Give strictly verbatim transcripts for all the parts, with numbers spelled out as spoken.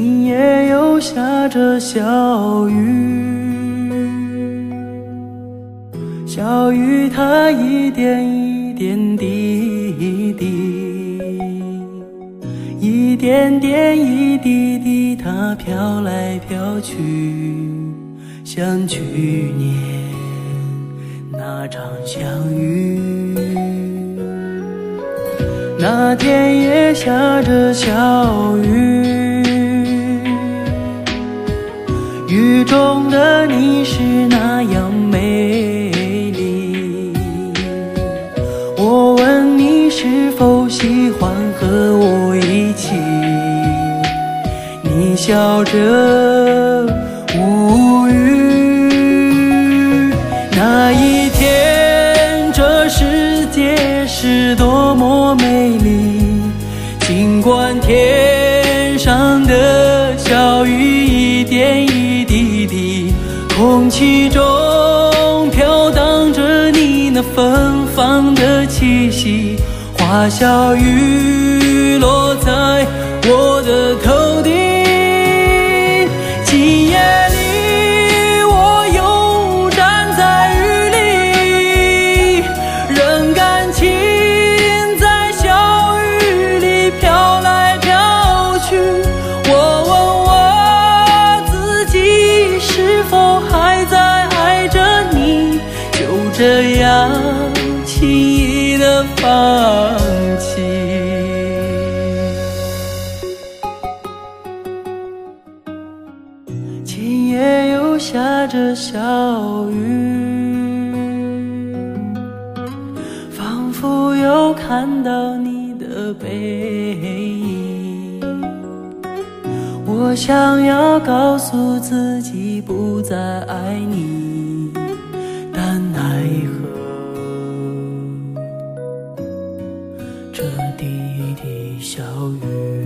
今夜又下着小雨，小雨它一点一点滴滴，一点点一滴滴，它飘来飘去，像去年那场相遇。那天也下着小雨，雨中的你是那样美丽。我问你是否喜欢和我一起，你笑着无语。那一天这世界是多么美丽，尽管天上的小雨一点一滴滴，空气中飘荡着你那芬芳的气息，花小雨落在我的头顶。今夜里我又站在雨里，任感情在小雨里飘来飘去。我问我自己是否还在爱着你，就这样轻易地放弃。今夜又下着小雨，仿佛又看到你的背影。我想要告诉自己不再爱你，但奈何这滴滴小雨。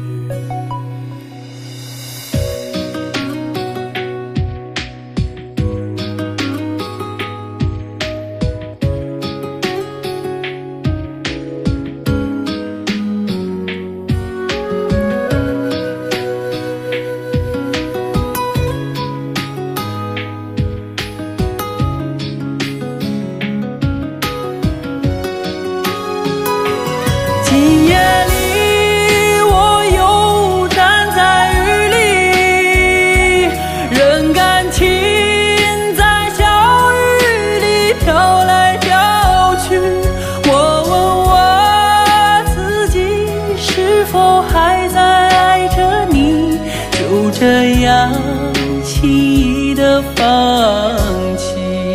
今夜里我又站在雨里，任感情在小雨里飘来飘去。我问我自己是否还在爱着你，就这样轻易地放弃。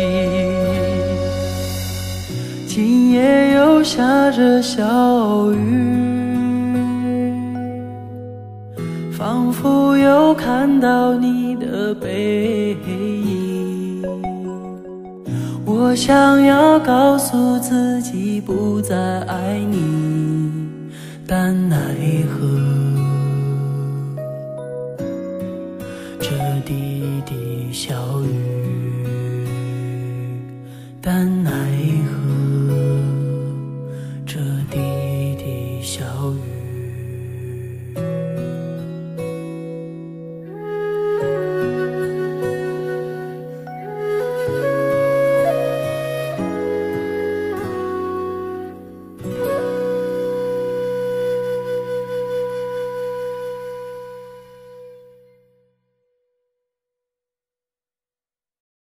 今夜又下着小雨，仿佛又看到你的背影。我想要告诉自己不再爱你，但奈何这滴滴小雨，但奈何